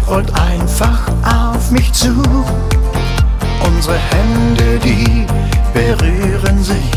rollt einfach auf mich zu. Unsere Hände, die berühren sich.